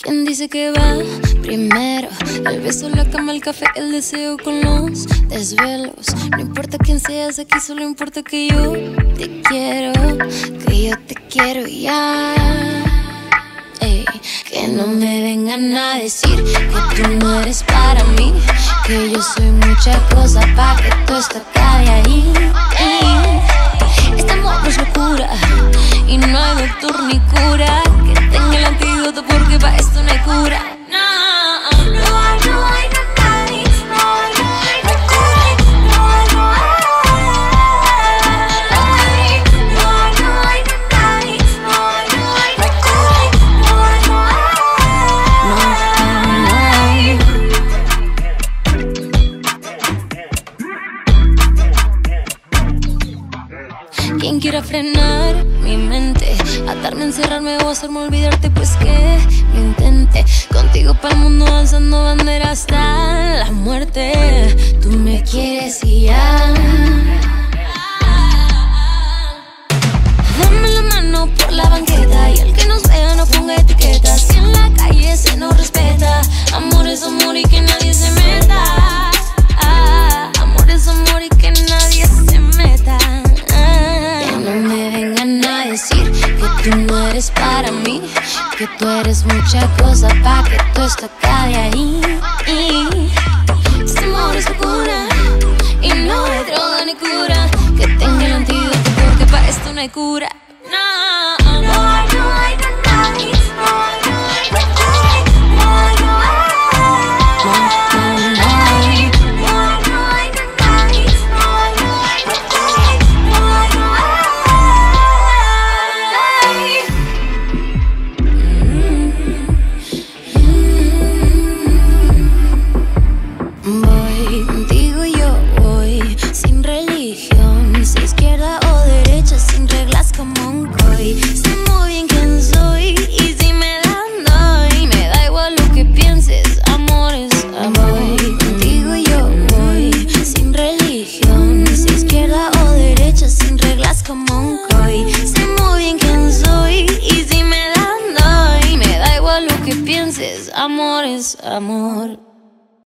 ¿Quién dice que va primero? El beso, la cama, el café, el deseo con los desvelos. No importa quién seas aquí, solo importa que yo te quiero, que yo te quiero ya. Ey, que no me vengan a decir que tú no eres para mí, que yo soy mucha cosa pa' que tú esto acabe ahí. Este amor no es locura y no hay doctor ni cura que tenga el antídoto, porque pa' esto no hay cura. No, no hay nadie, no hay cura, no hay nadie, no hay cura, quien quiera frenar mi mente, atarme, encerrarme o hacerme olvidarte, pues que lo intente. Contigo pa'l mundo alzando bandera hasta la muerte. Tú me quieres y ya. Dame la mano por la banqueta y el que nos vea no ponga etiquetas. Si en la calle se nos respeta, amor es amor y que nadie se meta. Amor es amor y que nadie se meta. Que no me vengan a decir que tú no eres para mí, que tú eres mucha cosa pa' que todo esto acabe ahí. Este amor es locura y no hay droga ni cura que tenga el antídoto, porque pa' esto no hay cura. No, no hay nadie, no hay cura, no hay voy contigo, yo voy sin religión, si izquierda o derecha, sin reglas como un coy. Sé muy bien quién soy y si me dan doy, me da igual lo que pienses, amor es amor. Voy contigo, yo voy sin religión, si izquierda o derecha, sin reglas como un coy. Sé muy bien quién soy y si me dan doy, me da igual lo que pienses, amor es amor.